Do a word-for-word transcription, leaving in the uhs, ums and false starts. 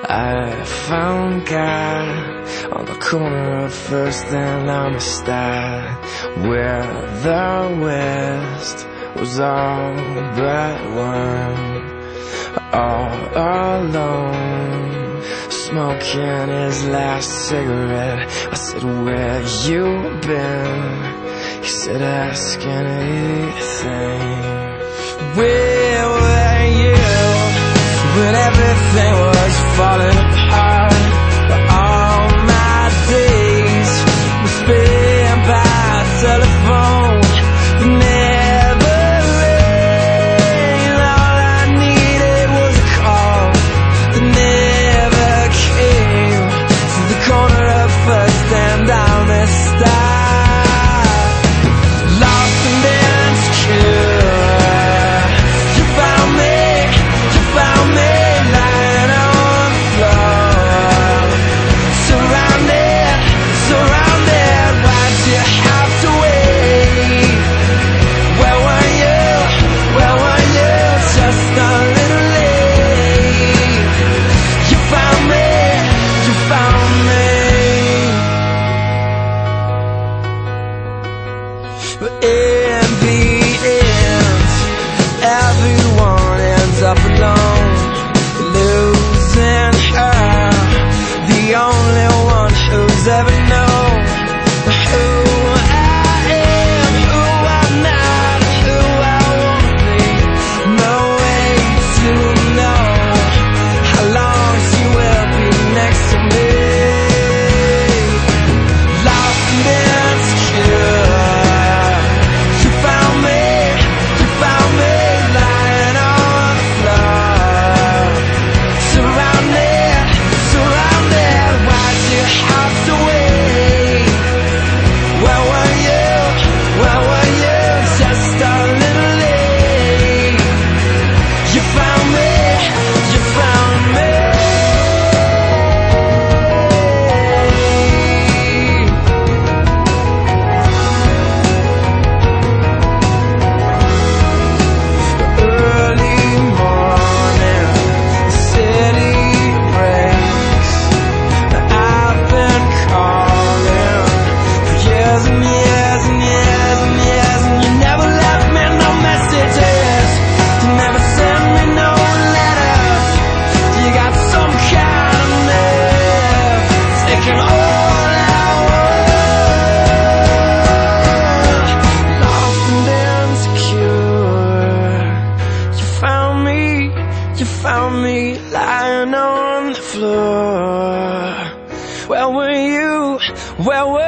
I found God on the corner of First and Amistad, where the West was all but one. All alone, smoking his last cigarette. I said, where you been? He said, ask anything. Where were you when everything was falling apart? But all my days were spent by telephone. But never rain. All I needed was a call that never came. To the corner of First and Amistad, lost and insecure. But in the end, everyone ends up alone, losing her, the only one who's ever known who I am, who I'm not, who I wanna be. No way to know how long she will be next to me. Lost and insecure. You found me lying on the floor. Where were you? Where were